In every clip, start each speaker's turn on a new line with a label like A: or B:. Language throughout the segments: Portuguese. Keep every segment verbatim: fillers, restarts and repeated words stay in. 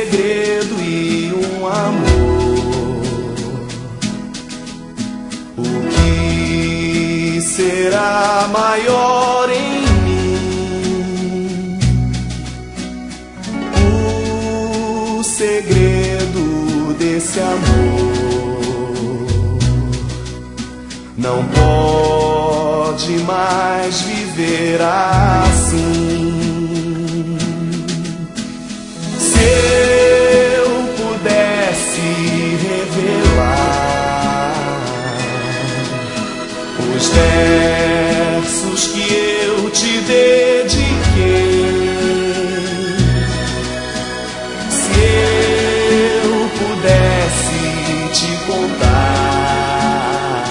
A: segredo e um amor. O que será maior em mim? O segredo desse amor não pode mais viver assim. Se eu pudesse revelar os versos que eu te dediquei, se eu pudesse te contar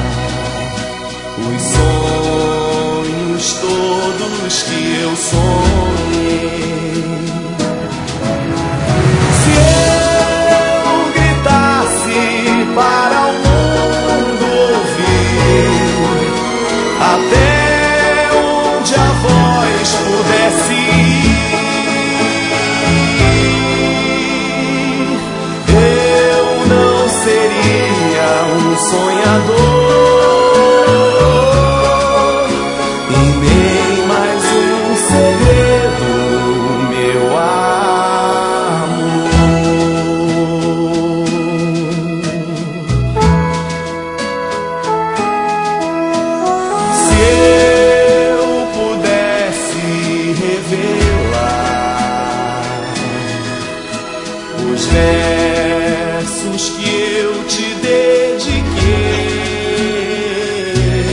A: os sonhos todos que eu sonhei, se eu gritasse para o mundo ouvir, até onde a voz pudesse ir, eu não seria um sonhador e nem mais um segredo, meu amor. Se eu pudesse revelar os versos que eu te dediquei,